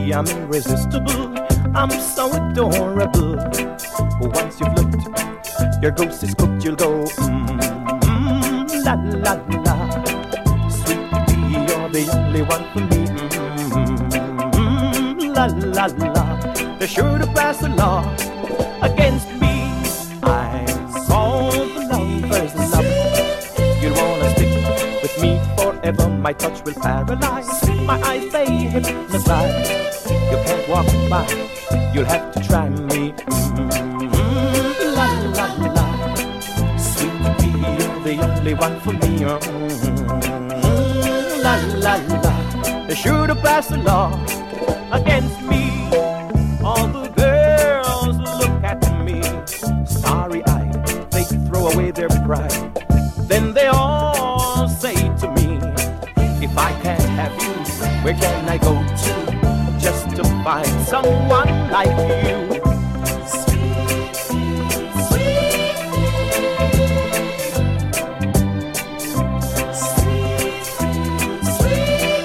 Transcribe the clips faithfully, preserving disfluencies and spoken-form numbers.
me I'm irresistible. I'm so adorable. Once you've looked, your ghost is cooked. You'll go mm, mm, la la la. Sweetie, you're the only one for me. Mm, mm, la la la. They're sure to pass the law against me. I saw the lovers love. You'll wanna stick with me forever. My touch will paralyze. My eyes they hypnotize. You can't walk by. You'll have to try me. Mm-hmm. La la la. Sweetie, you're the only one for me. Mm-hmm. La la la. They're sure to pass the law against me. All the girls look at me, starry-eyed. They throw away their pride. Then they all say to me, if I can't have you, where can I go to just to find someone like you? Sweet, sweet, sweet, sweet.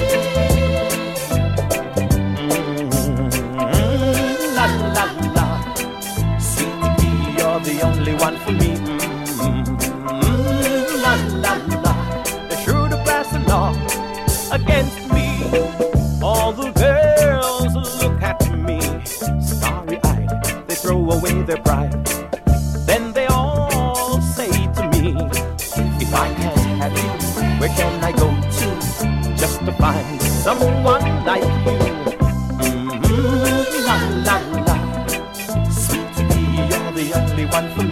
Mm-hmm. La la la. Sweetie, you're the only one for me. Mm-hmm. La la la. They're sure to pass the law against me. All the girls look at me, starry-eyed. They throw away their pride. Then they all say to me, if I can't have you, where can I go to just to find someone like you? Mm-hmm. La la la. Sweetie, you're the only one for me.